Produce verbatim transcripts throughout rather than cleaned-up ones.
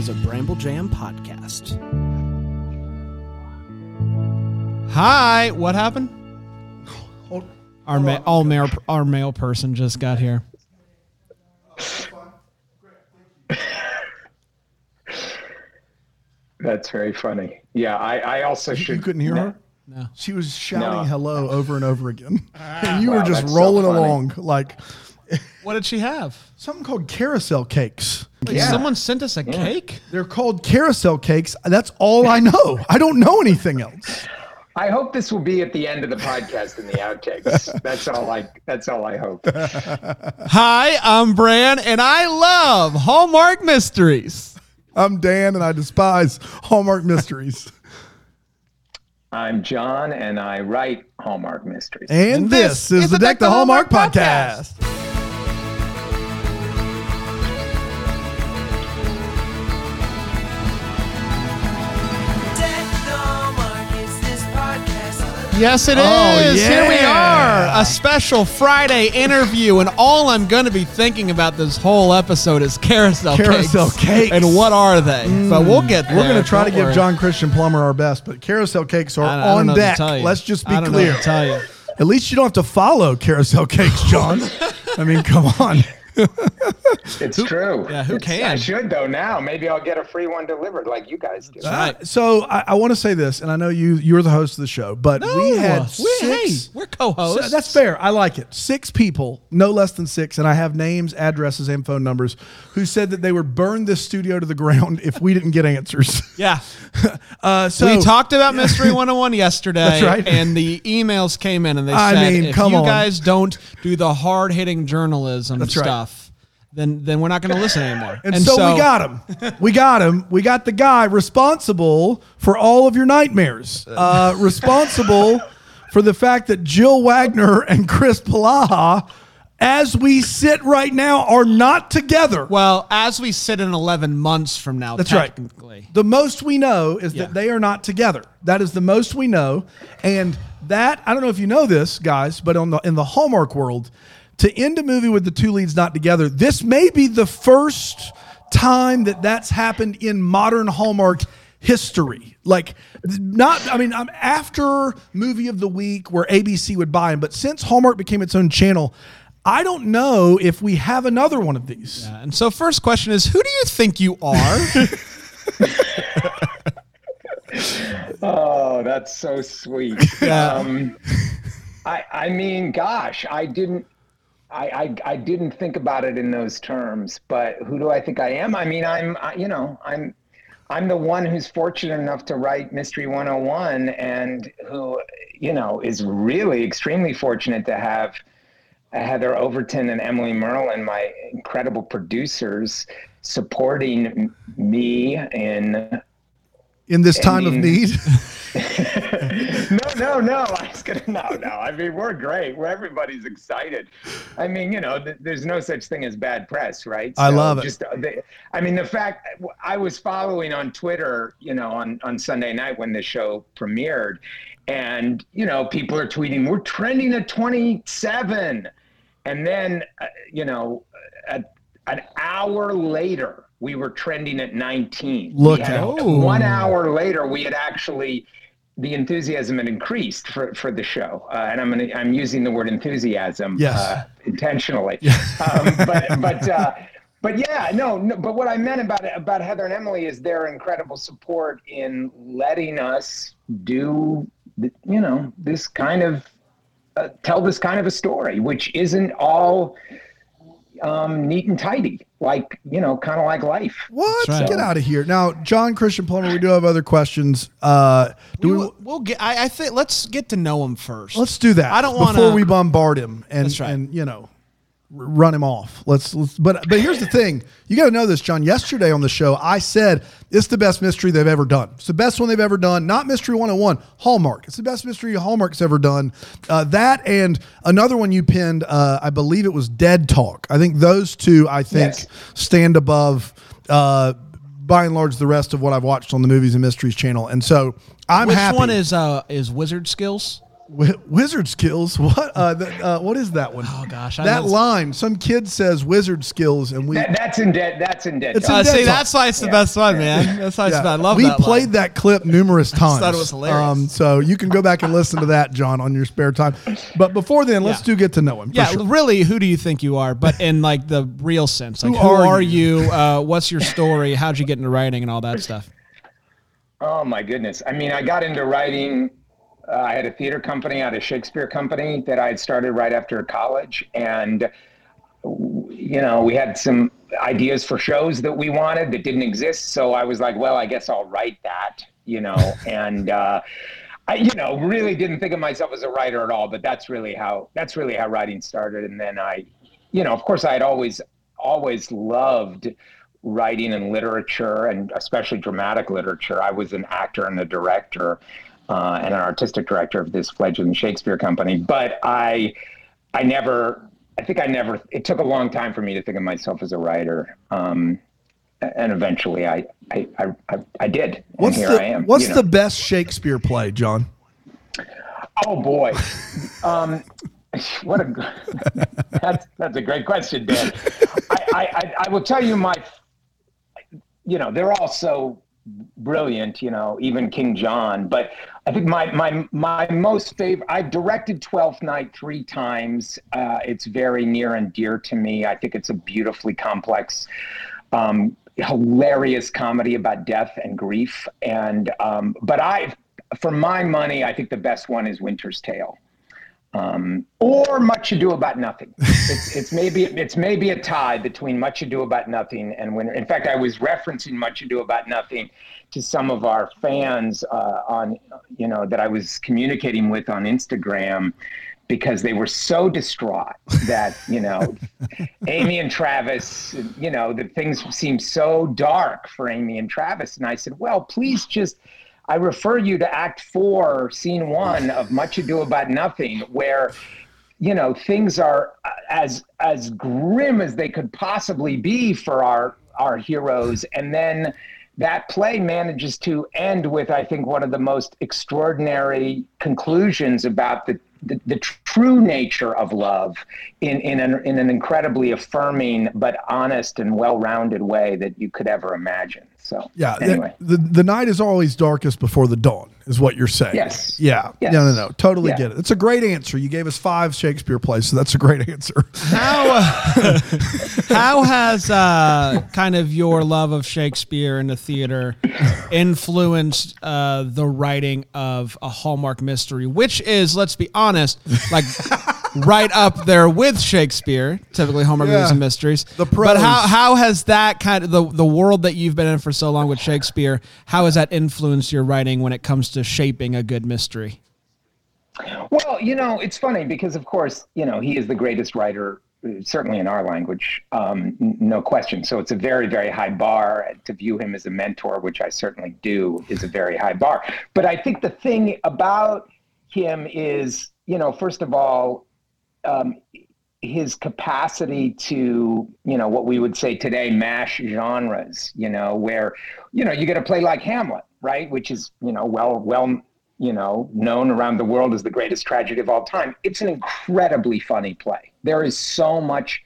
is a Bramble Jam podcast. Hi, what happened? Hold, Our ma- all male, our male person just got here. That's very funny. Yeah, I, I also you, should. you couldn't hear no, her? No. She was shouting No. hello over and over again. And you Wow, were just that's so rolling funny. along like What did she have? something called carousel cakes. Like Yeah. someone sent us a cake? They're called carousel cakes. That's all I know. I don't know anything else. I hope this will be at the end of the podcast in the outtakes. That's all I. That's all I hope. Hi, I'm Bran, and I love Hallmark Mysteries. I'm Dan, and I despise Hallmark mysteries. I'm John, and I write Hallmark mysteries. And, And this, is the Deck the Hallmark, podcast. Yes, it is. Oh, Here we yeah. are. A special Friday interview, and all I'm going to be thinking about this whole episode is carousel, Carousel cakes. And what are they? But we'll get there. We're going to try to Don't give worry. John Christian Plummer our best, but carousel cakes are I- I don't on know what to deck. tell you. Let's just be I don't know clear. what to tell you. At least you don't have to follow carousel cakes, John. I mean, come on. It's true. Yeah, who It's- can? I should though. Now maybe I'll get a free one delivered like you guys do. right. So I, I want to say this, and I know you you're the host of the show, but we had we, six. hey, we're co-hosts. So that's fair. I like it. Six people, no less than six, and I have names, addresses, and phone numbers, who said that they would burn this studio to the ground if we didn't get answers. Yeah. Uh, so we talked about Mystery one oh one yesterday, That's right. and the emails came in, and they I said, mean, if come you on. guys don't do the hard-hitting journalism That's right. stuff, then then we're not going to listen anymore. And, so, we got him. We got him. We got the guy responsible for all of your nightmares. Uh, responsible for the fact that Jill Wagner and Chris Palaha, as we sit right now, are not together. Well, as we sit in eleven months from now, That's right. technically. The most we know is Yeah. that they are not together. That is the most we know. And that, I don't know if you know this, guys, but on the in the Hallmark world, to end a movie with the two leads not together, this may be the first time that that's happened in modern Hallmark history. Like, not, I mean, I'm after movie of the week where A B C would buy them, but since Hallmark became its own channel, I don't know if we have another one of these. Yeah, and so first question is, who do you think you are? Oh, that's so sweet. Yeah. Um, I I mean, gosh, I didn't. I, I, I didn't think about it in those terms, but who do I think I am? I mean, I'm, I, you know, I'm, I'm the one who's fortunate enough to write Mystery one oh one, and who, you know, is really extremely fortunate to have Heather Overton and Emily Merlin, my incredible producers, supporting m- me in. In this time mean- of need. no, no, no. I was gonna no, no. I mean, we're great. We're everybody's excited. I mean, you know, th- there's no such thing as bad press, right? I love it. Just, uh, the, I mean, the fact I was following on Twitter, you know, on on Sunday night when the show premiered, and you know, people are tweeting, "We're trending at twenty-seven," and then, uh, you know, a, an hour later, we were trending at nineteen. Look We had- out. One hour later, we had actually, the enthusiasm had increased for, for the show. Uh, and I'm gonna, I'm using the word enthusiasm Yes. uh, intentionally. Um, but, but, uh, but yeah, no, no, but what I meant about about Heather and Emily is their incredible support in letting us do, the, you know, this kind of, uh, tell this kind of a story, which isn't all um, neat and tidy, like, you know, kind of like life. What? That's right. Get out of here. Now, John Christian Plummer, we do have other questions. Uh, do we, we, will we'll get. I, I think let's get to know him first. let's do that. I don't before wanna- we bombard him and, That's right. and you know, r- run him off. Let's, let's but but here's the thing. You got to know this, John. Yesterday on the show, I said it's the best mystery they've ever done. It's the best one they've ever done. Not Mystery one oh one, Hallmark. It's the best mystery Hallmark's ever done. Uh, that and another one you pinned, uh, I believe it was Dead Talk. I think those two, I think, Yes. stand above, uh, by and large, the rest of what I've watched on the Movies and Mysteries channel. And so I'm Which happy. one is uh is Wizard Skills? Wi- wizard skills. What? Uh, the, uh, what is that one? Oh gosh, I that know- line. Some kid says wizard skills, and we. That, that's in dead. That's in dead. It's Talk. in Uh, Dead see, Talk. that's why it's the Yeah. best one, man. That's why it's Yeah. I love we that. played line. that clip numerous times. thought it was hilarious. so you can go back and listen to that, John, on your spare time. But before then, let's Yeah. do get to know him. for Yeah, sure. really, who do you think you are? But in like the real sense, like Who who, are are you? you? Uh, what's your story? How'd you get into writing and all that stuff? Oh my goodness. I mean, I got into writing. Uh, I had a theater company, I had a Shakespeare company that I had started right after college. And, you know, we had some ideas for shows that we wanted that didn't exist. So I was like, well, I guess I'll write that, you know, and, uh, I, you know, really didn't think of myself as a writer at all, but that's really how, that's really how writing started. And then I, you know, of course I had always, always loved writing and literature, and especially dramatic literature. I was an actor and a director. Uh, and an artistic director of this fledgling Shakespeare company. But I, I never, I think I never, it took a long time for me to think of myself as a writer. Um, and eventually I, I, I, I, I did. And What's here the I am. What's you know. the best Shakespeare play, John? Oh boy. um, what a, that's, that's a great question, Dan. I, I, I, I will tell you my, you know, they're all so brilliant, you know, even King John. But I think my my my most favorite, I've directed Twelfth Night three times. Uh, it's very near and dear to me. I think it's a beautifully complex, um, hilarious comedy about death and grief. And um, but I, for my money, I think the best one is Winter's Tale. Um, or Much Ado About Nothing. It's, it's maybe it's maybe a tie between Much Ado About Nothing and Winter. In fact, I was referencing Much Ado About Nothing to some of our fans uh, on, you know, that I was communicating with on Instagram, because they were so distraught that, you know, Amy and Travis, you know, that things seemed so dark for Amy and Travis. And I said, well, please just, I refer you to Act Four, Scene One of Much Ado About Nothing, where, you know, things are as as grim as they could possibly be for our our heroes, and then that play manages to end with, I think, one of the most extraordinary conclusions about the the, the true nature of love in in an in an incredibly affirming but honest and well-rounded way that you could ever imagine. So Yeah. anyway. The, the the night is always darkest before the dawn, is what you're saying. Yes. Yeah. Yes. No, no, no. Totally Yeah. get it. It's a great answer. You gave us five Shakespeare plays, so that's a great answer. How uh, how has uh, kind of your love of Shakespeare and the theater influenced uh, the writing of a Hallmark mystery, which is, let's be honest, like right up there with Shakespeare, typically Hallmark Yeah. movies and mysteries. The But pros. how how has that kind of the the world that you've been in for so long with Shakespeare? How has that influenced your writing when it comes to shaping a good mystery? Well, you know, it's funny because, of course, you know, he is the greatest writer, uh, certainly in our language, um, n- no question. So it's a very, very high bar. To view him as a mentor, which I certainly do, is a very high bar. But I think the thing about him is, you know, first of all, um, his capacity to, you know, what we would say today, mash genres, you know, where, you know, you get a play like Hamlet, right? Which is, you know, well, well, you know, known around the world as the greatest tragedy of all time. It's an incredibly funny play. There is so much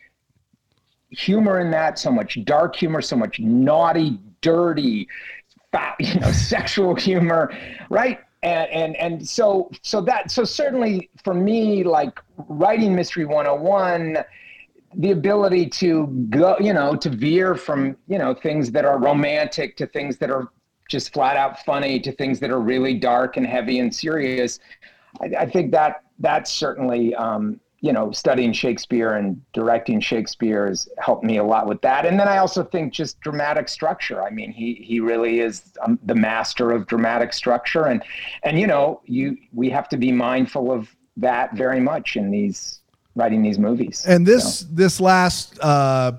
humor in that, so much dark humor, so much naughty, dirty, foul, you know, sexual humor, right? And, and and so so that so certainly for me, like writing Mystery one oh one, the ability to go, you know, to veer from, you know, things that are romantic to things that are just flat out funny to things that are really dark and heavy and serious. I, I think that that's certainly, um, you know, studying Shakespeare and directing Shakespeare has helped me a lot with that. And then I also think just dramatic structure. I mean, he he really is um, the master of dramatic structure. And, and, you know, you we have to be mindful of that very much in these, writing these movies. And this So. this last uh,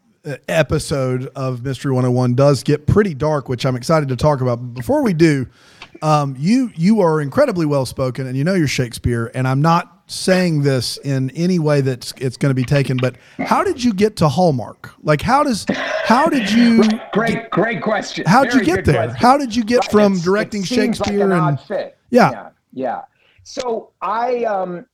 episode of Mystery one oh one does get pretty dark, which I'm excited to talk about. But before we do, um, you you are incredibly well spoken, and you know your Shakespeare. And I'm not saying this in any way that it's going to be taken, but how did you get to Hallmark? Like, how does how did you Great, great question. How'd you Very get good there? question. How did you get Right, from it's- directing it seems Shakespeare like an and odd fit. Yeah. yeah, yeah. So I, um,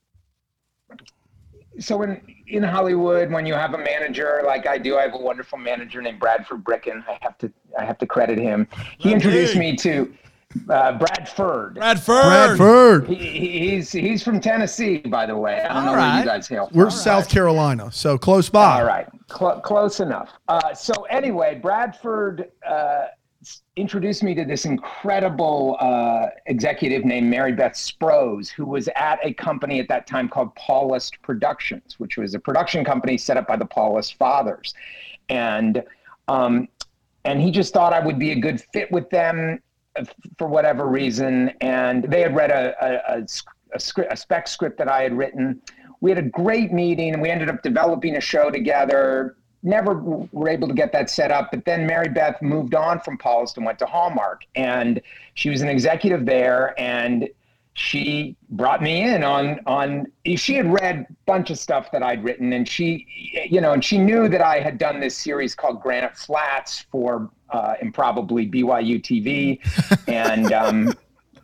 so in, in Hollywood, when you have a manager like I do, I have a wonderful manager named Bradford Bricken. I have to, I have to credit him. He Okay. introduced me to uh, Bradford. Bradford. Bradford. He, he- he's he's from Tennessee, by the way. I don't All know where right. you guys hail from. We're South Carolina, so close by. All right, Cl- close enough. Uh, so anyway, Bradford uh, s- introduced me to this incredible uh, executive named Mary Beth Sprose, who was at a company at that time called Paulist Productions, which was a production company set up by the Paulist fathers, and um, and he just thought I would be a good fit with them for whatever reason. And they had read a, a, a, a script, a spec script that I had written. We had a great meeting and we ended up developing a show together. Never were able to get that set up. But then Mary Beth moved on from Paulist and went to Hallmark. And she was an executive there. And she brought me in on, on, she had read a bunch of stuff that I'd written, and she, you know, and she knew that I had done this series called Granite Flats for uh, improbably B Y U T V. And, um,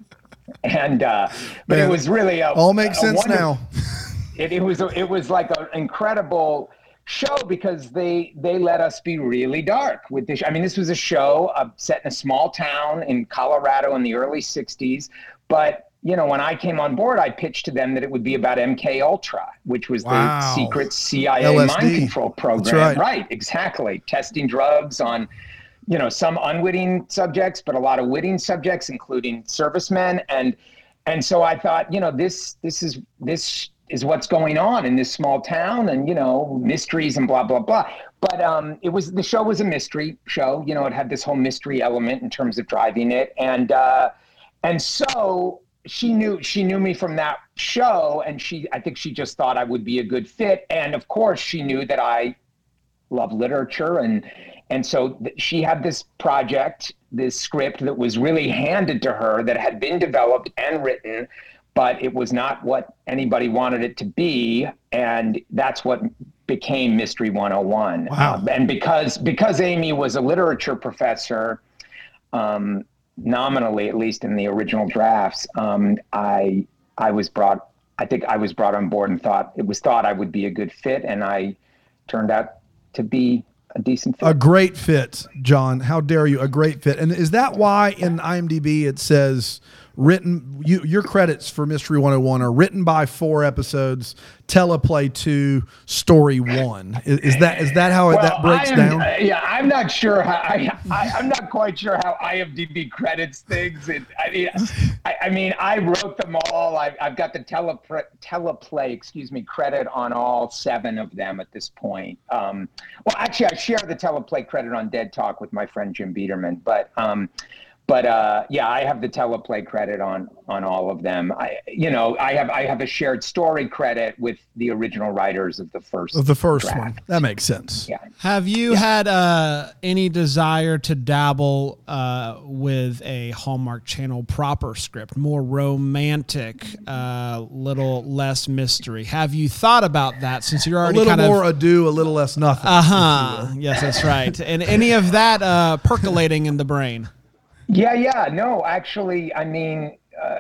and, uh, but Man, it was really a, all makes a sense wonder- now. It, it was, it was like an incredible show because they, they let us be really dark with this. I mean, this was a show uh, set in a small town in Colorado in the early sixties, but you know, when I came on board, I pitched to them that it would be about M K Ultra, which was Wow. the secret C I A L S D. mind control program. That's right. Exactly. Testing drugs on, you know, some unwitting subjects, but a lot of witting subjects, including servicemen. And, and so I thought, you know, this, this is, this is what's going on in this small town, and, you know, mysteries and blah, blah, blah. But um, it was, the show was a mystery show. You know, it had this whole mystery element in terms of driving it. And, uh, and so, she knew she knew me from that show, and she I think she just thought I would be a good fit. And of course, she knew that I love literature, and and so th- she had this project, this script that was really handed to her that had been developed and written, but it was not what anybody wanted it to be, and that's what became Mystery one oh one. Wow. Uh, and because because Amy was a literature professor, um, nominally, at least in the original drafts, um, I I was brought. I think I was brought on board and thought it was thought I would be a good fit, and I turned out to be a decent fit. A great fit, John. How dare you? A great fit. And is that why in IMDb it says written, you, your credits for Mystery one oh one are written by four episodes, teleplay two, story one. Is, is that is that how Well, that breaks I am, down? uh, yeah, I'm not sure how. I, I I'm not quite sure how IMDb credits things. It, I mean, I, I mean, I wrote them all. I, I've got the telepre, teleplay, excuse me, credit on all seven of them at this point. Um, well, actually, I share the teleplay credit on Dead Talk with my friend Jim Biederman, but. Um, But uh, yeah, I have the teleplay credit on on all of them. I, you know, I have I have a shared story credit with the original writers of the first Of the first draft. one. That makes sense. Yeah. Have you had uh, any desire to dabble uh, with a Hallmark Channel proper script, more romantic, uh, little less mystery? Have you thought about that since you're A already little kind more of ado, a little less nothing. uh huh? Yes, that's right. And any of that uh, percolating in the brain? Yeah, yeah. No, actually, I mean, uh,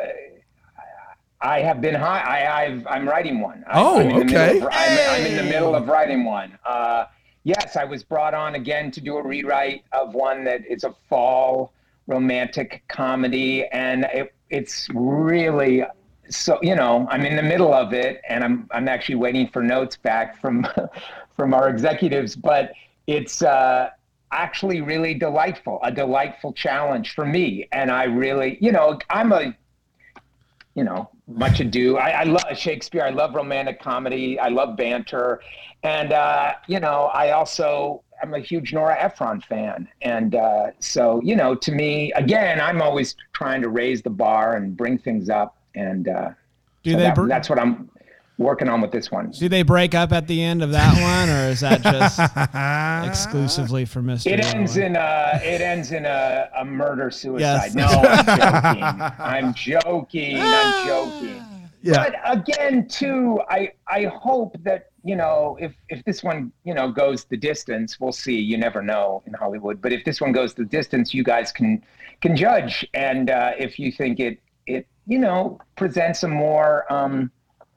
I have been high. I, I've, I'm writing one. I, Oh, I'm in the okay. middle of- I'm, I'm in the middle of writing one. Uh, yes, I was brought on again to do a rewrite of one that is a fall romantic comedy, and it, it's really so. You know, I'm in the middle of it, and I'm I'm actually waiting for notes back from from our executives, but it's. Uh, actually really delightful, a delightful challenge for me. And I really, you know, I'm a, you know, much ado. I, I love Shakespeare. I love romantic comedy. I love banter. And, uh, you know, I also, I'm a huge Nora Ephron fan. And uh, so, you know, to me, again, I'm always trying to raise the bar and bring things up. And uh, Do so they that, br- that's what I'm working on with this one. Do they break up at the end of that one, or is that just exclusively for Mister It ends in a it ends in a, a murder suicide. Yes. No, I'm joking. I'm joking. I'm joking. Yeah. But again, too, I I hope that, you know, if if this one, you know, goes the distance, we'll see. You never know in Hollywood. But if this one goes the distance, you guys can can judge. And uh, if you think it it you know, presents a more, um,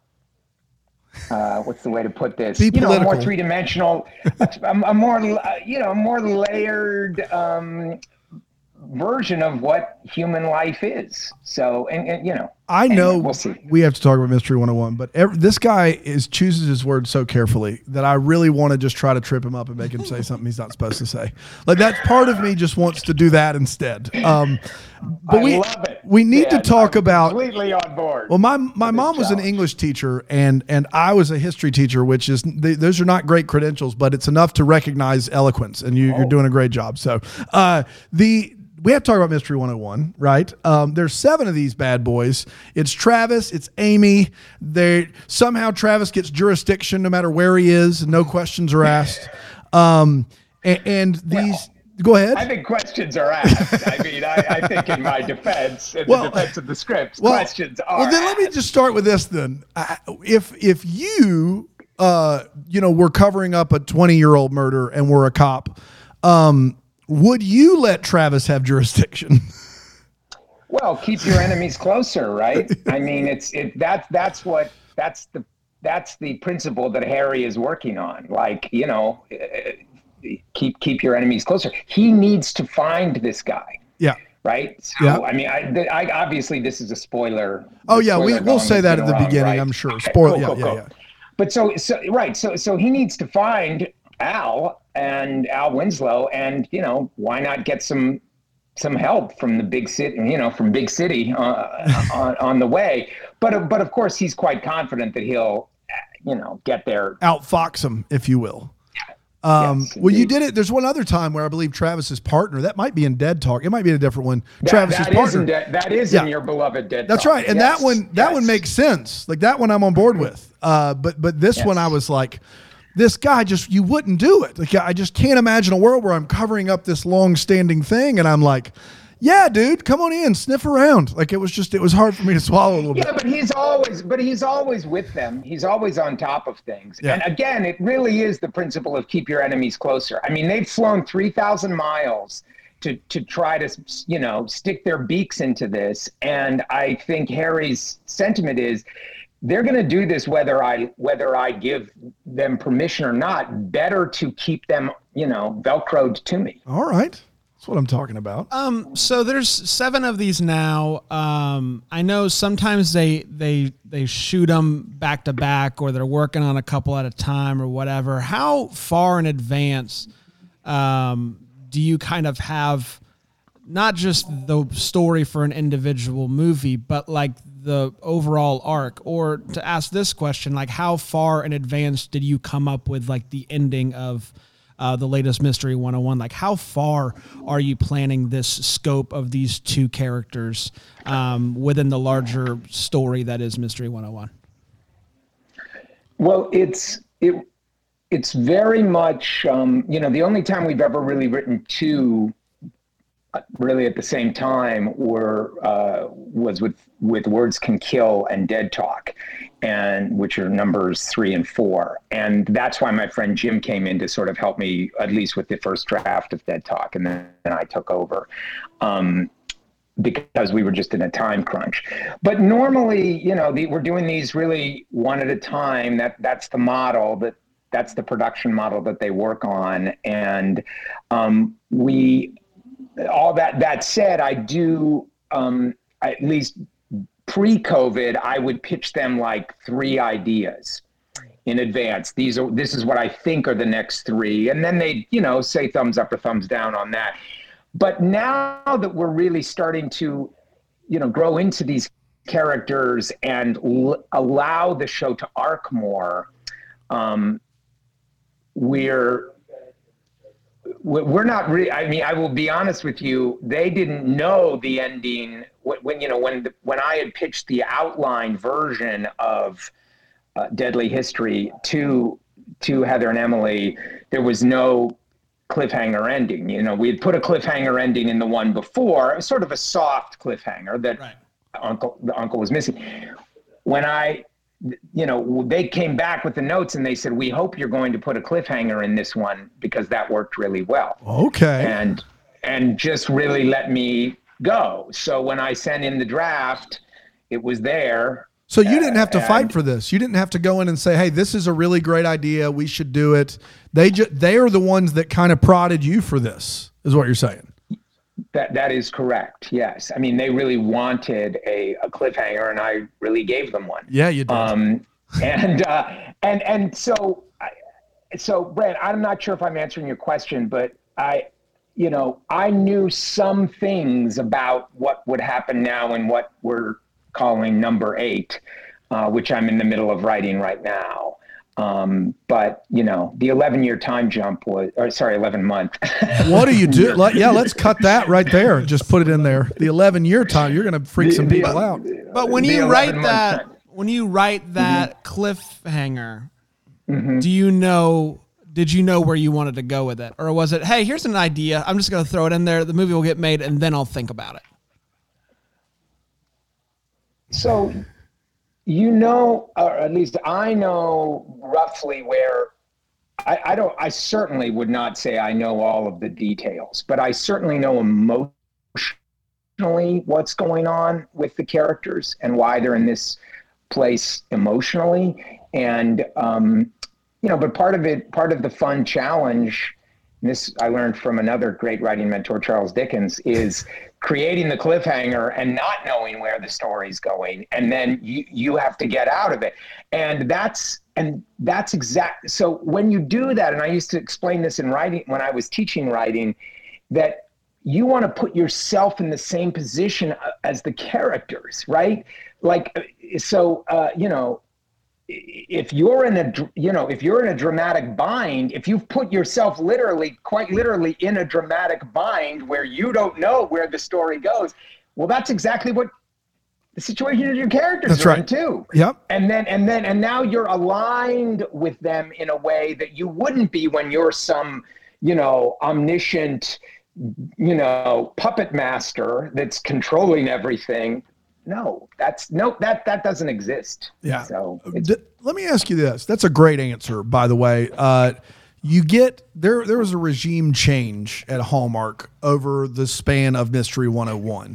uh, what's the way to put this? Be you know, a more political. three-dimensional, a, a more, uh, you know, more layered um, version of what human life is. So, and, and you know, I know anyway, we'll see. we have to talk about Mystery one oh one, but every, this guy is chooses his words so carefully that I really want to just try to trip him up and make him say something he's not supposed to say. Like that part of me just wants to do that instead. Um, but I we love it. we need Yeah, to talk I'm about. completely on board. Well, my my mom was an challenge. English teacher, and and I was a history teacher, which is they, those are not great credentials, but it's enough to recognize eloquence, and you, Oh. you're doing a great job. So, uh, the we have to talk about Mystery one oh one, right? Um, there's seven of these bad boys. It's Travis, it's Amy. They somehow Travis gets jurisdiction no matter where he is, and no questions are asked. Um, and, and these. Well, Go ahead. I think questions are asked. I mean, I, I think in my defense, in Well, the defense of the scripts, well, questions are Well, then let me asked. just start with this. Then, I, if if you uh you know were covering up a twenty year old murder and were a cop, um, would you let Travis have jurisdiction? Well, keep your enemies closer, right? I mean, it's it that that's what that's the that's the principle that Harry is working on. Like, you know, uh, keep keep your enemies closer. He needs to find this guy, Yeah. right? So, Yeah. I mean, I, th- I obviously this is a spoiler. Oh The yeah, we spoiler we'll gong say has that been at the around, beginning. right? I'm sure. Okay, Spoil. cool, yeah, cool, yeah, cool. yeah. But so so right, so so he needs to find Al and Al Winslow, and you know, why not get some some help from the big city, you know, from big city uh, on on the way. But but of course, he's quite confident that he'll, you know, get there. Outfox him, if you will. Um, Yes, well, you indeed. did it. There's one other time where I believe Travis's partner, that might be in Dead Talk. It might be in a different one. That, Travis's that is partner. in de- that is Yeah. in your beloved Dead That's Talk. right. And Yes, that one, that yes. one makes sense. Like that one I'm on board with. Uh, but, but this Yes. one I was like, this guy just, you wouldn't do it. Like, I just can't imagine a world where I'm covering up this long standing thing. And I'm like, yeah, dude, come on in, sniff around. Like it was just, it was hard for me to swallow a little Yeah, bit. but he's always, but he's always with them. He's always on top of things. Yeah. And again, it really is the principle of keep your enemies closer. I mean, they've flown three thousand miles to to try to, you know, stick their beaks into this. And I think Harry's sentiment is they're going to do this whether I whether I give them permission or not. Better to keep them, you know, Velcroed to me. All right. That's what I'm talking about. Um, so there's seven of these now. Um, I know sometimes they they they shoot them back to back, or they're working on a couple at a time, or whatever. How far in advance um, do you kind of have not just the story for an individual movie, but like the overall arc? Or to ask this question, like how far in advance did you come up with like the ending of Uh, the latest Mystery one oh one? Like how far are you planning this scope of these two characters um, within the larger story that is Mystery one oh one? Well, it's it it's very much um, you know, the only time we've ever really written two uh, really at the same time were uh, was with with Words Can Kill and Dead Talk, and which are numbers three and four. And that's why my friend Jim came in to sort of help me, at least with the first draft of Dead Talk, and then and I took over. Um, because we were just in a time crunch. But normally, you know, the, we're doing these really one at a time. That that's the model, that that's the production model that they work on. And um, we, all that, that said, I do, um, at least pre-COVID, I would pitch them like three ideas in advance. These are, this is what I think are the next three. And then they, you know, say thumbs up or thumbs down on that. But now that we're really starting to, you know, grow into these characters and l- allow the show to arc more, um, we're we're not really. I mean, I will be honest with you. They didn't know the ending when, when you know when the, when I had pitched the outline version of uh, Deadly History to to Heather and Emily. There was no cliffhanger ending. You know, we had put a cliffhanger ending in the one before, sort of a soft cliffhanger that Right. uncle the uncle was missing. When I, you know, they came back with the notes and they said, we hope you're going to put a cliffhanger in this one because that worked really well. Okay. And and just really let me go. So when I sent in the draft, it was there. So you didn't have to Uh, fight and- for this. You didn't have to go in and say, "Hey, this is a really great idea. We should do it." They ju- they are the ones that kind of prodded you for this, is what you're saying. That that is correct. Yes, I mean they really wanted a, a cliffhanger, and I really gave them one. Yeah, you did. Um, and uh, and and so I, so Brent, I'm not sure if I'm answering your question, but I, you know, I knew some things about what would happen now and what we're calling number eight, uh, which I'm in the middle of writing right now. Um, but you know, the eleven year time jump was, or sorry, eleven month. What do you do? Let, yeah, let's cut that right there. Just put it in there. The eleven year time, you're going to freak The- some the- people out. But when The you eleven write month that, time. when you write that cliffhanger, Mm-hmm. do you know? Did you know where you wanted to go with it, or was it, hey, here's an idea, I'm just going to throw it in there, the movie will get made, and then I'll think about it? So, you know, or at least I know roughly where. I, I don't. I certainly would not say I know all of the details, but I certainly know emotionally what's going on with the characters and why they're in this place emotionally. And um, you know, but part of it, part of the fun challenge, and this I learned from another great writing mentor, Charles Dickens, is creating the cliffhanger and not knowing where the story's going, and then you you have to get out of it. And that's and that's exact. So when you do that, and I used to explain this in writing when I was teaching writing, that you want to put yourself in the same position as the characters, right? Like, so uh, you know, if you're in a, you know, if you're in a dramatic bind, if you've put yourself literally, quite literally in a dramatic bind where you don't know where the story goes, well, that's exactly what the situation of your characters That's are right. in too. Yep. And then, and then, and now you're aligned with them in a way that you wouldn't be when you're some, you know, omniscient, you know, puppet master that's controlling everything. No, that's no, that, that doesn't exist. Yeah. So it's, D- let me ask you this. That's a great answer, by the way. Uh, you get there. There was a regime change at Hallmark over the span of Mystery one oh one.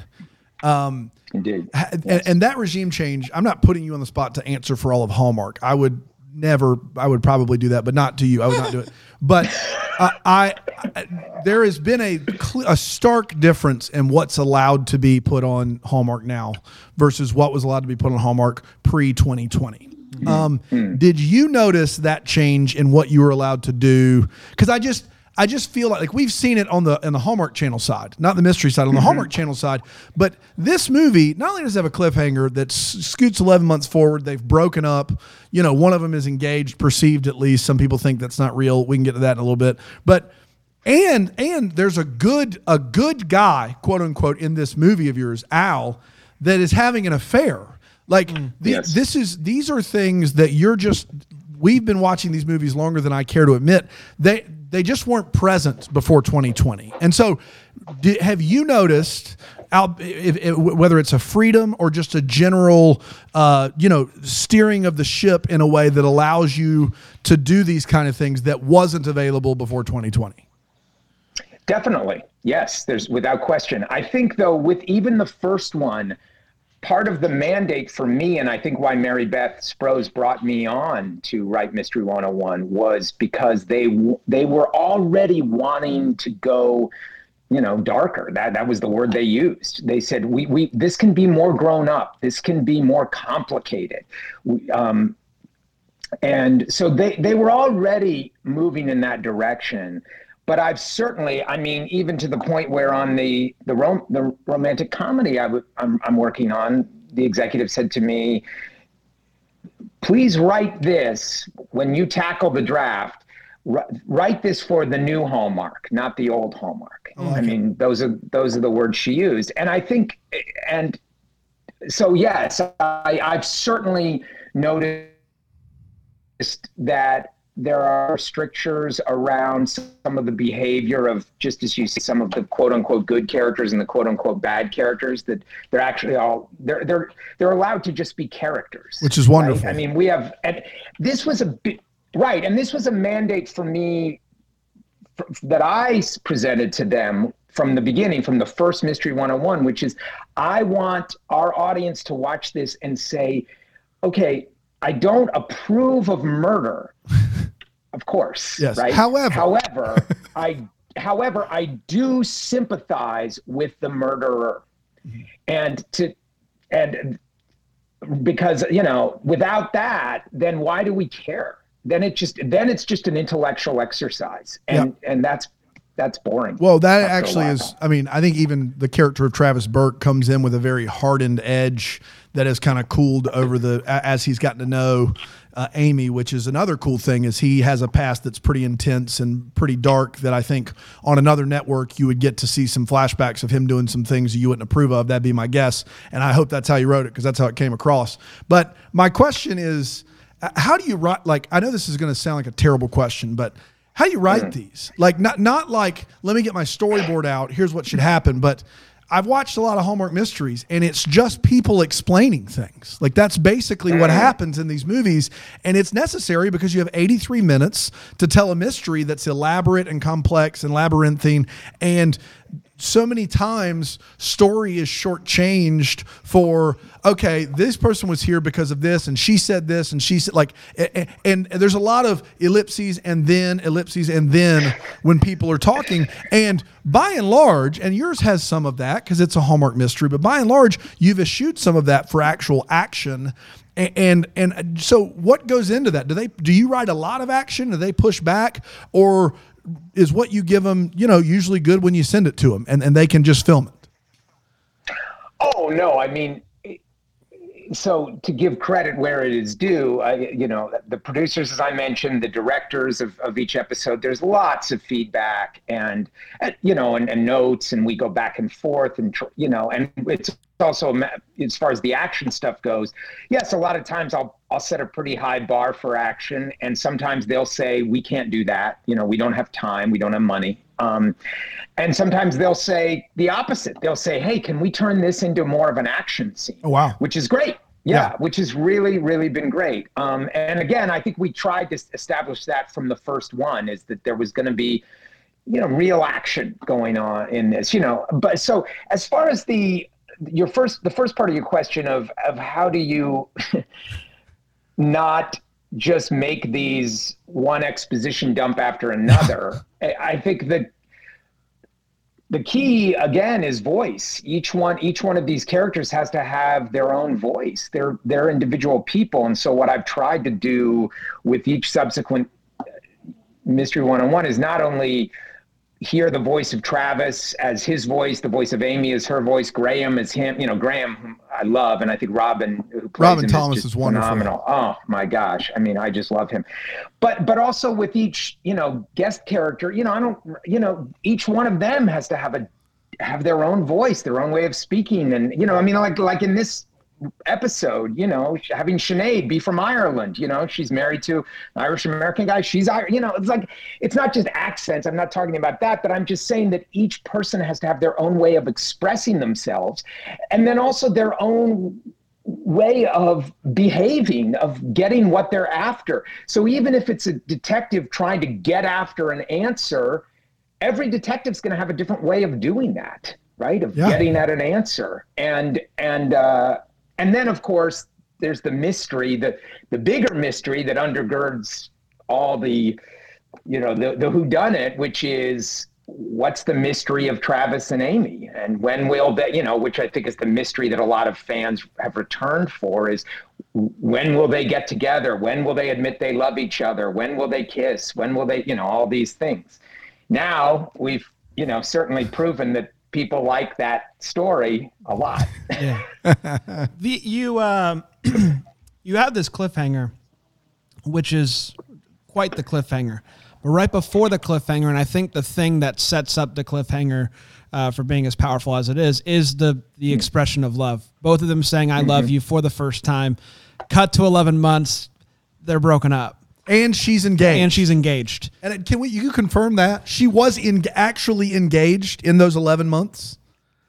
Um, indeed. ha- and, and that regime change, I'm not putting you on the spot to answer for all of Hallmark. I would never, I would probably do that, but not to you. I would not do it. But uh, I, I, there has been a cl- a stark difference in what's allowed to be put on Hallmark now versus what was allowed to be put on Hallmark pre twenty twenty. Um, did you notice that change in what you were allowed to do? Because I just, I just feel like, like we've seen it on the on the Hallmark Channel side, not the mystery side, on the Hallmark Channel side. But this movie not only does it have a cliffhanger that s- scoots eleven months forward, they've broken up. You know, one of them is engaged, perceived at least. Some people think that's not real. We can get to that in a little bit. But and and there's a good a good guy, quote unquote, in this movie of yours, Al, that is having an affair. Like the, Yes. this is these are things that you're just. We've been watching these movies longer than I care to admit. They they just weren't present before twenty twenty. And so, did, have you noticed, Al, if, if, whether it's a freedom or just a general, uh, you know, steering of the ship in a way that allows you to do these kind of things that wasn't available before twenty twenty? Definitely. Yes, there's without question. I think though, with even the first one, part of the mandate for me, and I think why Mary Beth Sprose brought me on to write Mystery one oh one, was because they they were already wanting to go, you know, darker. That that was the word they used. They said, we we this can be more grown up. This can be more complicated. We, um, and so they they were already moving in that direction. But I've certainly, I mean, even to the point where on the the, rom- the romantic comedy I w- I'm, I'm working on, the executive said to me, please write this when you tackle the draft, r- write this for the new Hallmark, not the old Hallmark. I like I mean, those are those are the words she used. And I think, and so, yes, I, I've certainly noticed that there are strictures around some of the behavior of, just as you see, some of the quote unquote good characters and the quote unquote bad characters, that they're actually all, they're, they're, they're allowed to just be characters. Which is wonderful. Right? I mean, we have, and this was a bit, right. And this was a mandate for me f- that I presented to them from the beginning, from the first Mystery one oh one, which is I want our audience to watch this and say, okay, I don't approve of murder, of course, yes. right? However, however, I however I do sympathize with the murderer, and to and because you know, without that, then why do we care? Then it just then it's just an intellectual exercise, and yep. and that's that's boring. Well, that actually is, I mean, I think even the character of Travis Burke comes in with a very hardened edge that has kind of cooled over the, as he's gotten to know uh, Amy, which is another cool thing is he has a past that's pretty intense and pretty dark that I think on another network you would get to see some flashbacks of him doing some things you wouldn't approve of. That'd be my guess. And I hope that's how you wrote it because that's how it came across. But my question is, how do you write, like, I know this is going to sound like a terrible question, but how do you write mm. these? Like, not not like, let me get my storyboard out, here's what should happen, but I've watched a lot of Hallmark mysteries, and it's just people explaining things. Like, that's basically mm. what happens in these movies, and it's necessary because you have eighty-three minutes to tell a mystery that's elaborate and complex and labyrinthine, and so many times story is shortchanged for, okay, this person was here because of this, and she said this, and she said, like, and, and there's a lot of ellipses and then ellipses and then when people are talking. And by and large, and yours has some of that because it's a Hallmark mystery, but by and large, you've eschewed some of that for actual action. And, and and so what goes into that? Do they do you write a lot of action? Do they push back, or is what you give them, you know, usually good when you send it to them and, and they can just film it? Oh, no. I mean, so to give credit where it is due, I, you know, the producers, as I mentioned, the directors of, of each episode, there's lots of feedback and, you know, and, and notes, and we go back and forth and, you know, and it's also, as far as the action stuff goes, yes, a lot of times I'll, I'll set a pretty high bar for action. And sometimes they'll say, we can't do that. You know, we don't have time. We don't have money. Um, and sometimes they'll say the opposite. They'll say, hey, can we turn this into more of an action scene? Oh, wow. Which is great. Yeah, yeah. Which has really, really been great. Um, and again, I think we tried to establish that from the first one, is that there was going to be, you know, real action going on in this, you know. But so as far as the, your first, the first part of your question of, of how do you not just make these one exposition dump after another, I think that the key again is voice. Each one, each one of these characters has to have their own voice. They're, they're individual people. And so what I've tried to do with each subsequent Mystery one oh one is not only hear the voice of Travis as his voice, the voice of Amy as her voice, Graham as him, you know, Graham, whom I love. And I think Robin, who plays Robin him, Thomas is, just is wonderful. Phenomenal. Oh my gosh. I mean, I just love him. But, but also with each, you know, guest character, you know, I don't, you know, each one of them has to have a, have their own voice, their own way of speaking. And, you know, I mean, like, like in this episode, you know, having Sinead be from Ireland, you know, she's married to an Irish American guy. She's, you know, it's like, it's not just accents. I'm not talking about that, but I'm just saying that each person has to have their own way of expressing themselves. And then also their own way of behaving, of getting what they're after. So even if it's a detective trying to get after an answer, every detective's going to have a different way of doing that, right? Of yeah. getting at an answer. And, and, uh, And then, of course, there's the mystery, the the bigger mystery that undergirds all the, you know, the, the whodunit, which is what's the mystery of Travis and Amy? And when will they, you know, which I think is the mystery that a lot of fans have returned for, is when will they get together? When will they admit they love each other? When will they kiss? When will they, you know, all these things. Now we've, you know, certainly proven that people like that story a lot. Yeah. the, you, um, you have this cliffhanger, which is quite the cliffhanger, but right before the cliffhanger, and I think the thing that sets up the cliffhanger uh, for being as powerful as it is, is the, the mm-hmm. expression of love. Both of them saying, I mm-hmm. love you for the first time. Cut to eleven months. They're broken up. And she's engaged. And she's engaged. And can we? You confirm that she was in, actually engaged in those eleven months?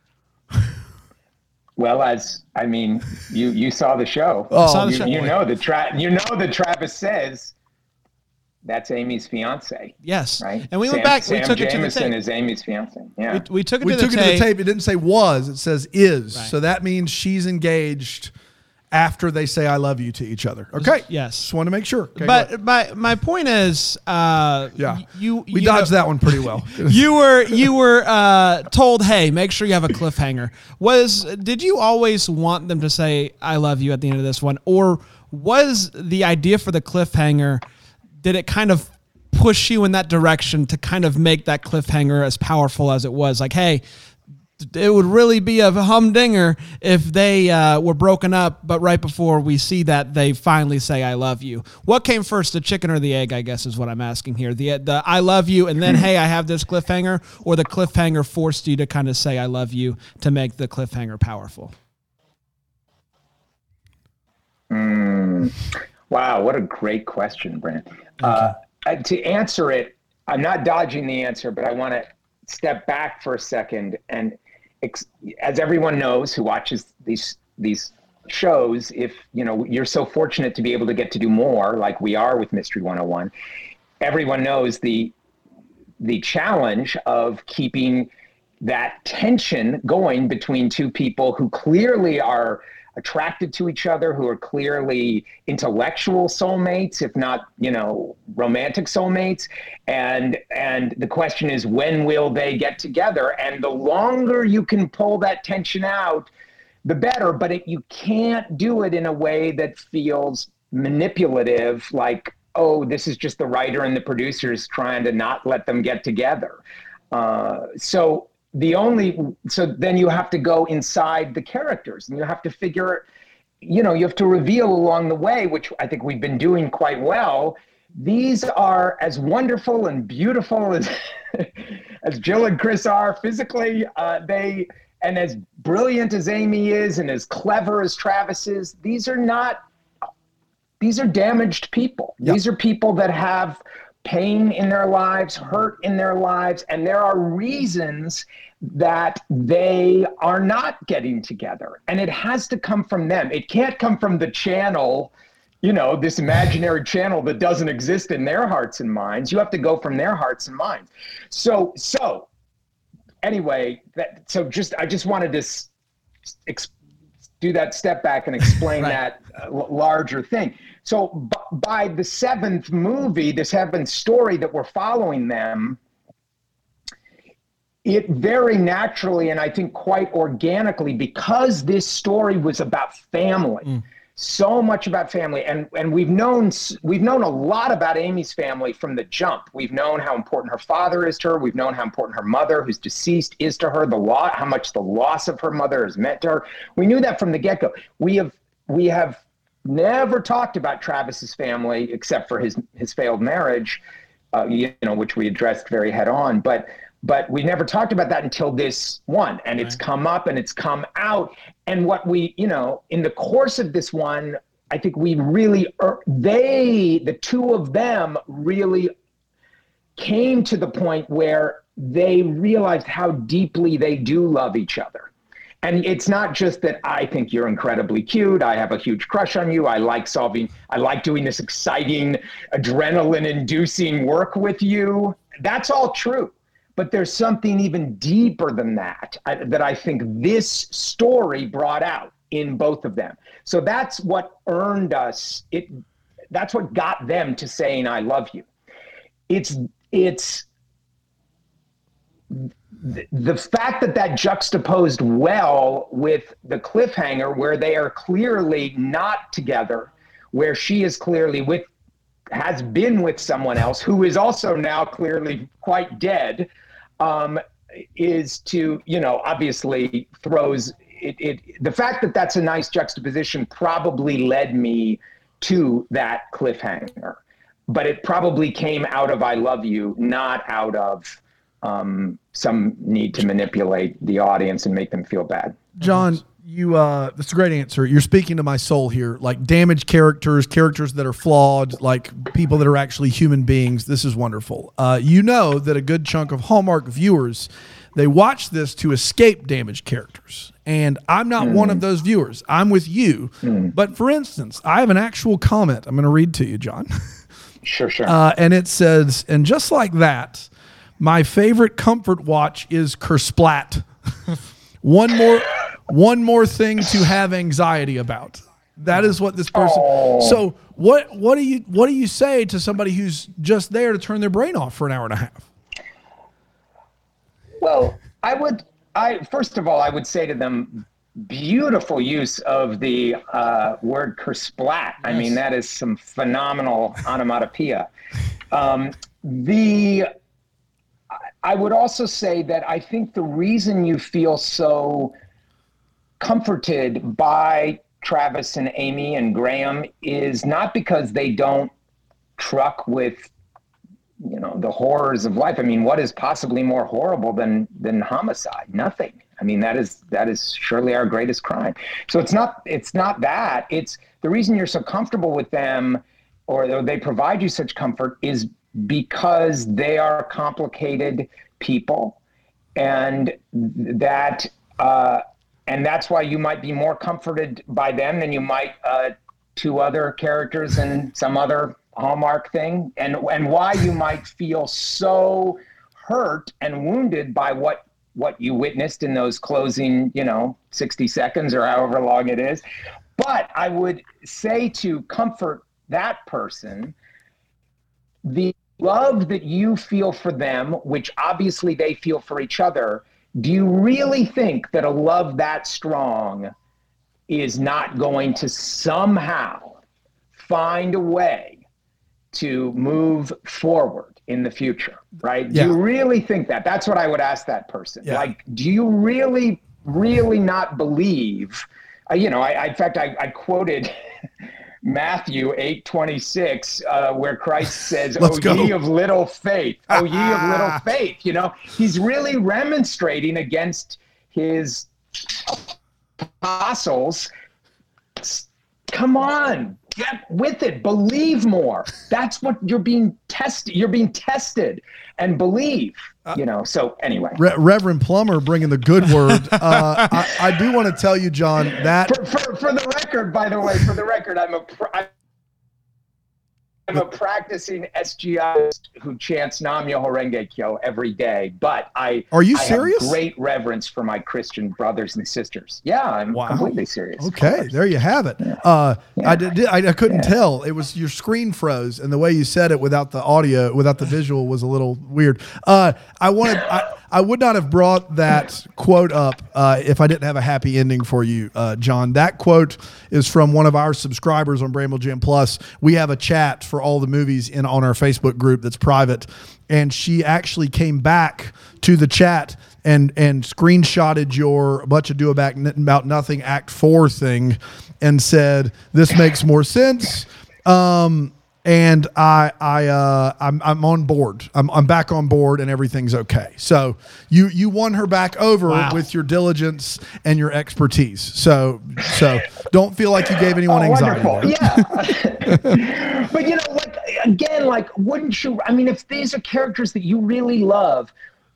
Well, as I mean, you you saw the show. Oh, saw the you, show. you know the tra- You know that Travis says That's Amy's fiance. Yes. Right. And we Sam, went back. Sam we took Jameson it to the tape. is Amy's fiance. Yeah. We, we took it, we to, took the it tape. to the tape. It didn't say was. It says is. Right. So that means she's engaged after they say I love you to each other. Okay. Yes. Just want to make sure. Okay, but my my point is, uh, yeah, you we you dodged know, that one pretty well. you were you were uh, told, hey, make sure you have a cliffhanger. Was did you always want them to say I love you at the end of this one, or was the idea for the cliffhanger? Did it kind of push you in that direction to kind of make that cliffhanger as powerful as it was? Like, hey, it would really be a humdinger if they uh, were broken up, but right before we see that, they finally say I love you. What came first, the chicken or the egg, I guess is what I'm asking here. The, the I love you, and then, hey, I have this cliffhanger, or the cliffhanger forced you to kind of say I love you to make the cliffhanger powerful? Mm. Wow, what a great question, Brent. Uh, to answer it, I'm not dodging the answer, but I want to step back for a second. And ex- as everyone knows who watches these these shows, if you know you're so fortunate to be able to get to do more, like we are with Mystery one oh one, everyone knows the the challenge of keeping that tension going between two people who clearly are attracted to each other, who are clearly intellectual soulmates, if not, you know, romantic soulmates. And and the question is, when will they get together? And the longer you can pull that tension out, the better. But it, you can't do it in a way that feels manipulative, like, oh, this is just the writer and the producers trying to not let them get together. Uh, so The only, so then you have to go inside the characters and you have to figure, you know, you have to reveal along the way, which I think we've been doing quite well. These are as wonderful and beautiful as, as Jill and Chris are physically. Uh, they, and as brilliant as Amy is and as clever as Travis is, these are not, these are damaged people. Yep. These are people that have pain in their lives, hurt in their lives, and there are reasons that they are not getting together. And it has to come from them. It can't come from the channel, you know, this imaginary channel that doesn't exist in their hearts and minds. You have to go from their hearts and minds. So, so anyway, that, so just, I just wanted to s- ex- do that step back and explain right. that uh, larger thing. So b- by the seventh movie, the seventh story that we're following them, it very naturally, and I think quite organically, because this story was about family, mm. so much about family, and and we've known we've known a lot about Amy's family from the jump. We've known how important her father is to her. We've known how important her mother, who's deceased, is to her. The law, how much the loss of her mother has meant to her. We knew that from the get-go. We have we have never talked about Travis's family except for his his failed marriage, uh, you know, which we addressed very head on, but. But we never talked about that until this one, and right. it's come up and it's come out. And what we, you know, in the course of this one, I think we really, er, they, the two of them really came to the point where they realized how deeply they do love each other. And it's not just that I think you're incredibly cute. I have a huge crush on you. I like solving, I like doing this exciting, adrenaline-inducing work with you. That's all true. But there's something even deeper than that, I, that I think this story brought out in both of them. So that's what earned us, it. That's what got them to saying, I love you. It's, it's the, the fact that that juxtaposed well with the cliffhanger where they are clearly not together, where she is clearly with, has been with someone else who is also now clearly quite dead, um, is to, you know, obviously throws it, it, the fact that that's a nice juxtaposition probably led me to that cliffhanger, but it probably came out of I love you, not out of um, some need to manipulate the audience and make them feel bad. John, you, uh, that's a great answer. You're speaking to my soul here, like damaged characters, characters that are flawed, like people that are actually human beings. This is wonderful. Uh, you know that a good chunk of Hallmark viewers, they watch this to escape damaged characters. And I'm not mm. one of those viewers. I'm with you. Mm. But for instance, I have an actual comment I'm going to read to you, John. Sure, sure. Uh, and it says, and just like that, my favorite comfort watch is Kersplat. one more, one more thing to have anxiety about. That is what this person. Oh. So what? What do you? What do you say to somebody who's just there to turn their brain off for an hour and a half? Well, I would. I first of all, I would say to them, beautiful use of the uh, word kersplat. I mean, that is some phenomenal onomatopoeia. Um, the I would also say that I think the reason you feel so comforted by Travis and Amy and Graham is not because they don't truck with, you know, the horrors of life. I mean, what is possibly more horrible than than homicide? Nothing. I mean, that is that is surely our greatest crime. So it's not it's not that. It's the reason you're so comfortable with them, or they provide you such comfort, is because they are complicated people, and that uh, and that's why you might be more comforted by them than you might uh, two other characters in some other Hallmark thing, and and why you might feel so hurt and wounded by what what you witnessed in those closing, you know, sixty seconds or however long it is. But I would say, to comfort that person, the love that you feel for them, which obviously they feel for each other, do you really think that a love that strong is not going to somehow find a way to move forward in the future, right? Yeah. Do you really think that? That's what I would ask that person. Yeah. Like, do you really, really not believe, uh, you know, I, I in fact, I, I quoted Matthew eight twenty-six, uh, where Christ says, Let's "Oh, go. ye of little faith, oh, ye of little faith." You know, he's really remonstrating against his apostles. Come on, get with it. Believe more. That's what you're being tested. You're being tested, and believe. You know. So anyway, Re- Reverend Plummer bringing the good word. Uh, I, I do want to tell you, John, that for, for for the record, by the way, for the record, I'm a pr- I'm a practicing S G I who chants Nam Myoho Renge Kyo every day. But I Are you I serious? have great reverence for my Christian brothers and sisters. Yeah, I'm Wow. completely serious. of Okay, course. there you have it. Uh, Yeah. I did. I, I couldn't tell. It was your screen froze, and the way you said it without the audio, without the visual, was a little weird. Uh, I wanted. I, I would not have brought that quote up uh, if I didn't have a happy ending for you, uh, John. That quote is from one of our subscribers on Bramble Jam Plus. We have a chat for all the movies in on our Facebook group that's private, and she actually came back to the chat and and screenshotted your Much Ado About About Nothing Act Four thing, and said this makes more sense. Um, and I I uh, I'm I'm on board. I'm I'm back on board, and everything's okay. So you you won her back over Wow. with your diligence and your expertise. So so don't feel like you gave anyone Oh, anxiety. wonderful. there. Yeah. But, you know, like, again, like, wouldn't you, I mean, if these are characters that you really love,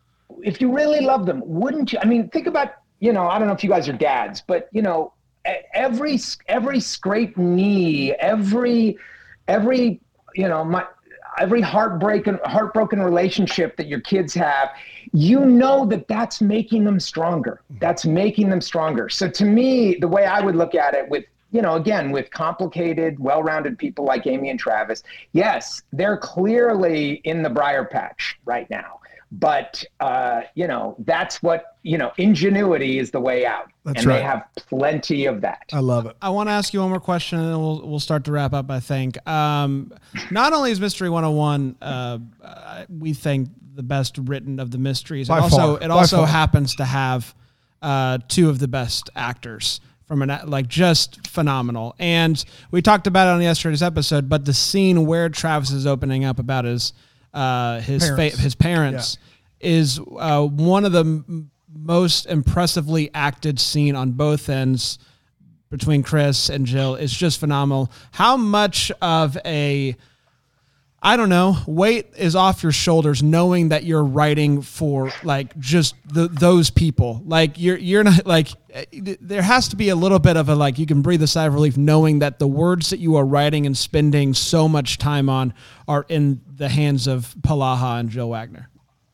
if you really love them, wouldn't you, I mean, think about, you know, I don't know if you guys are dads, but, you know, e- every, every scraped knee, every, every, you know, my, every heartbreaking, heartbroken relationship that your kids have, you know that that's making them stronger. That's making them stronger. So to me, the way I would look at it with, you know, again, with complicated, well-rounded people like Amy and Travis, yes, they're clearly in the briar patch right now. But, uh, you know, that's what, you know, ingenuity is the way out. That's and right. they have plenty of that. I love it. I want to ask you one more question, and then we'll we'll start to wrap up. I think um, not only is Mystery one oh one, uh, uh, we think the best written of the mysteries. By it also far. it By also far. happens to have uh, two of the best actors from an like just phenomenal. And we talked about it on yesterday's episode, but the scene where Travis is opening up about his uh, his Parents. fa- his parents is uh, one of the m- most impressively acted scene on both ends between Chris and Jill. It's just phenomenal. How much of a I don't know, weight is off your shoulders knowing that you're writing for like just the, those people. Like you're, you're not like, there has to be a little bit of a, like, you can breathe a sigh of relief knowing that the words that you are writing and spending so much time on are in the hands of Palaha and Jill Wagner.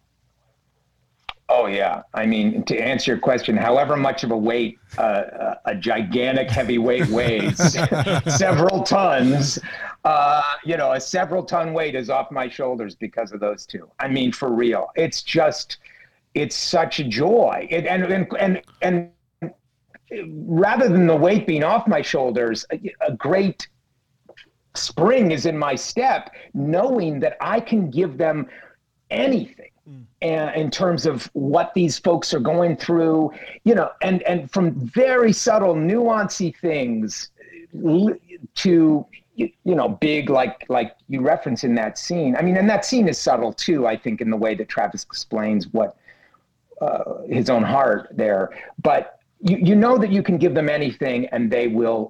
Oh yeah. I mean, to answer your question, however much of a weight, uh, a gigantic heavyweight weighs several tons, uh, you know, a several ton weight is off my shoulders because of those two. I mean, for real, it's just, it's such a joy. It, and, and, and, and rather than the weight being off my shoulders, a, a great spring is in my step, knowing that I can give them anything. And in terms of what these folks are going through, you know, and, and from very subtle, nuancy things to, you know, big, like, like you reference in that scene. I mean, and that scene is subtle too, I think, in the way that Travis explains what uh, his own heart there. But you, you know that you can give them anything and they will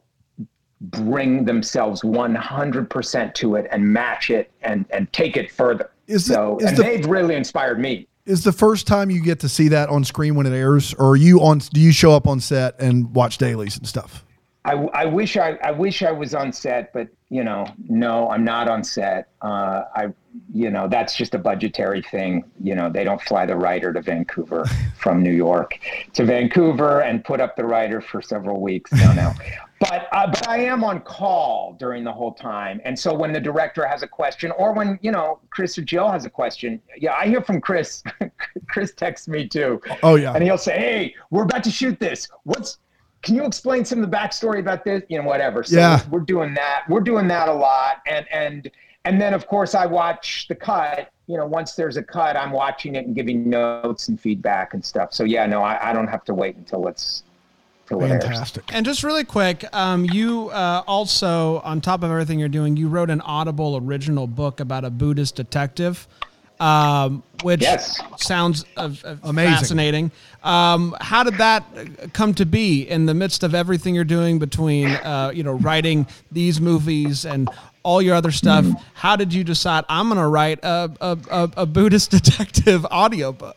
bring themselves one hundred percent to it and match it and, and take it further. Is so, the, is and the, they've really inspired me. Is the first time you get to see that on screen when it airs, or are you on, do you show up on set and watch dailies and stuff? I, I wish I, I wish I was on set, but you know, no, I'm not on set. Uh, I, you know, that's just a budgetary thing. You know, they don't fly the writer to Vancouver from New York to Vancouver and put up the writer for several weeks. No, no. But uh, but I am on call during the whole time. And so when the director has a question, or when, you know, Chris or Jill has a question, yeah, I hear from Chris. Chris texts me too. Oh, yeah. And he'll say, hey, we're about to shoot this. What's, can you explain some of the backstory about this? You know, whatever. So yeah. we're doing that. We're doing that a lot. And, and, and then, of course, I watch the cut. You know, once there's a cut, I'm watching it and giving notes and feedback and stuff. So, yeah, no, I, I don't have to wait until it's, Fantastic. And just really quick, um, you uh, also, on top of everything you're doing, you wrote an Audible original book about a Buddhist detective, um, which yes. sounds uh, amazing, fascinating. Um, how did that come to be in the midst of everything you're doing between, uh, you know, writing these movies and all your other stuff? Mm. How did you decide I'm going to write a, a, a, a Buddhist detective audiobook?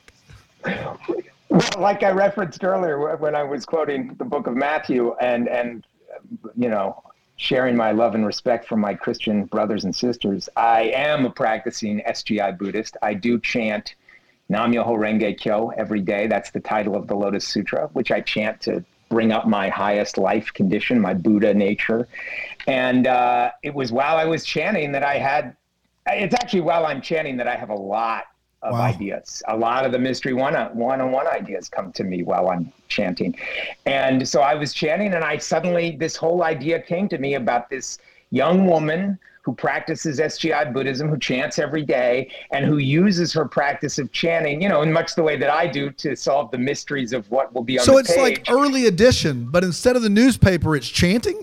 Well, like I referenced earlier when I was quoting the book of Matthew and, and, you know, sharing my love and respect for my Christian brothers and sisters, I am a practicing S G I Buddhist. I do chant Nam-myoho Renge Kyo every day. That's the title of the Lotus Sutra, which I chant to bring up my highest life condition, my Buddha nature. And uh, it was while I was chanting that I had, it's actually while I'm chanting that I have a lot of wow. ideas. A lot of the mystery one one-on-one ideas come to me while I'm chanting. And so I was chanting and I suddenly, this whole idea came to me about this young woman who practices S G I Buddhism, who chants every day and who uses her practice of chanting, you know, in much the way that I do to solve the mysteries of what will be on so the it's page. Like early edition, but instead of the newspaper, it's chanting?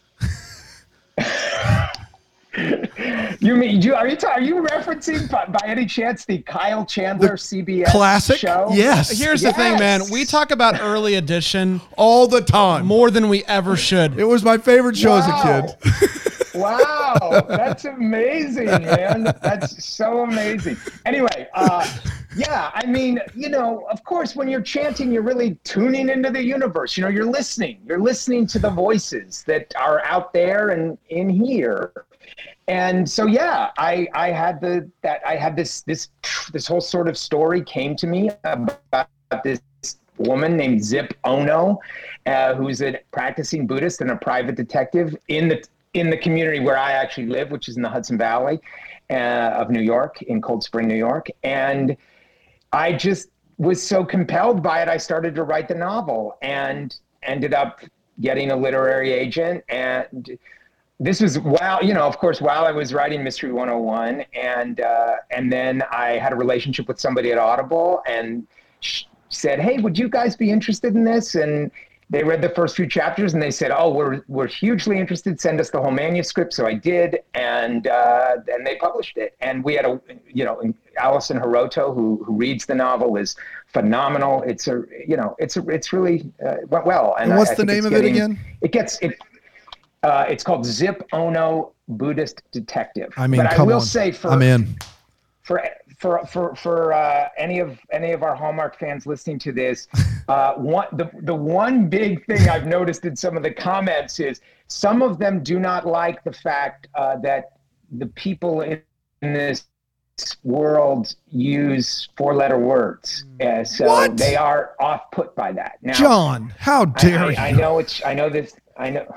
You mean you are you are you referencing by, by any chance the Kyle Chandler the C B S classic show? Yes. Here's yes. the thing, man. We talk about early edition all the time, more than we ever should. It was my favorite show wow. as a kid. Wow, that's amazing, man. That's so amazing. Anyway, uh, yeah, I mean, you know, of course, when you're chanting, you're really tuning into the universe. You know, you're listening. You're listening to the voices that are out there and in here. And so, yeah, I, I had the that I had this this this whole sort of story came to me about this woman named Zip Ono, uh, who's a practicing Buddhist and a private detective in the in the community where I actually live, which is in the Hudson Valley uh, of New York, in Cold Spring, New York. And I just was so compelled by it, I started to write the novel and ended up getting a literary agent. And this was while, you know, of course, while I was writing Mystery one oh one, and uh, and then I had a relationship with somebody at Audible and said, hey, would you guys be interested in this? And they read the first few chapters and they said, oh, we're we're hugely interested. Send us the whole manuscript. So I did, and uh, then they published it. And we had a, you know, Allison Hiroto, who who reads the novel, is phenomenal. It's a, you know, it's a, it's really uh, went well. And, and what's I, I the name of getting, it again? It gets it. Uh, it's called Zip Ono Buddhist Detective. I mean, but come I will on. say for I'm in. for for for for uh, any of any of our Hallmark fans listening to this, uh, one the the one big thing I've noticed in some of the comments is some of them do not like the fact uh, that the people in, in this world use four-letter words, uh, so What? they are off-put by that. Now, John, how dare I, you? I, I know it's. I know this. I know.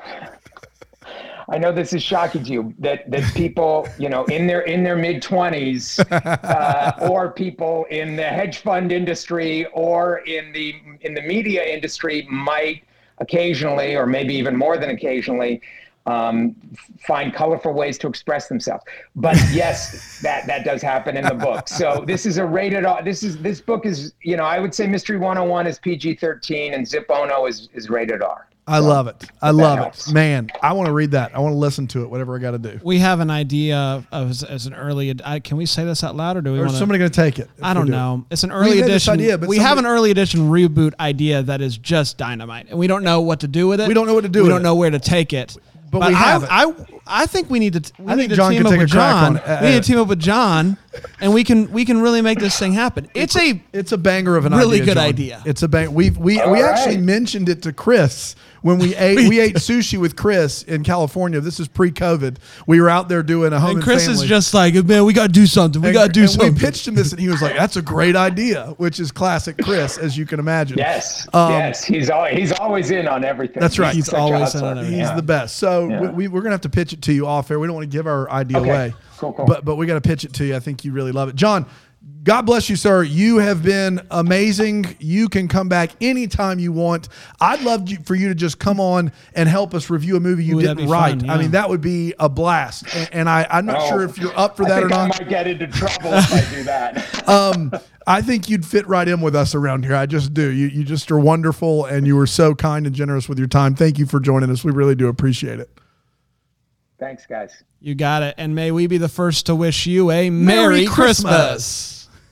I know this is shocking to you that, that people, you know, in their in their mid twenties, uh, or people in the hedge fund industry or in the in the media industry might occasionally, or maybe even more than occasionally, um, find colorful ways to express themselves. But yes, that that does happen in the book. So this is a rated R. This is this book is, you know, I would say Mystery one oh one is P G thirteen and Zip Ono is is rated R. I So, love it. I that love helps. it. Man, I want to read that. I want to listen to it, whatever I got to do. We have an idea of, of as, as an early. Ed- I, can we say this out loud, or do we Or want is to? somebody going to take it? if I we don't do it? know. It's an early had this edition. idea, but we have an somebody- early edition reboot idea that is just dynamite, and we don't know what to do with it. We don't know what to do We with don't it. know where to take it. But we I, have it. I, I think we need to. We I need think to John team can up take a with crack John. on it. Uh, we need to team up with John, and we can we can really make this thing happen. It's a It's a banger of an Really idea. good John. idea. It's a bang. We we All we right. actually mentioned it to Chris when we ate we ate sushi with Chris in California. This is pre-COVID. We were out there doing a home and and Chris family. is just like, man, we got to do something. We And- got to do and something. We pitched him this, and he was like, "That's a great idea," which is classic Chris, as you can imagine. Yes, Um, yes, he's always he's always in on everything. That's right. He's such a always in hustler. on everything. He's Yeah. the best. So Yeah. we, we, we're gonna have to pitch it to you off air. We don't want to give our idea Okay. away, Cool, cool. but but we got to pitch it to you. I think you really love it, John. God bless you, sir. You have been amazing. You can come back anytime you want. I'd love you, for you to just come on and help us review a movie you Ooh, that'd didn't be write. fun, I yeah. mean, that would be a blast. And, and I, I'm not Oh, sure if you're up for I that or think I not. might get into trouble if I do that. Um, I think you'd fit right in with us around here. I just do. You you just are wonderful, and you were so kind and generous with your time. Thank you for joining us. We really do appreciate it. Thanks, guys. You got it. And may we be the first to wish you a Merry, Christmas.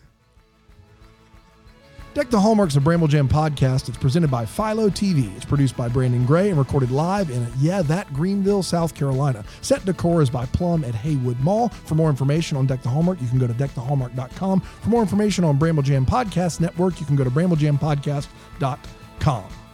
Deck the Hallmarks, a Bramble Jam podcast. It's presented by Philo T V. It's produced by Brandon Gray and recorded live in, yeah, that Greenville, South Carolina. Set decor is by Plum at Haywood Mall. For more information on Deck the Hallmark, you can go to deck the hallmark dot com. For more information on Bramble Jam Podcast Network, you can go to bramble jam podcast dot com.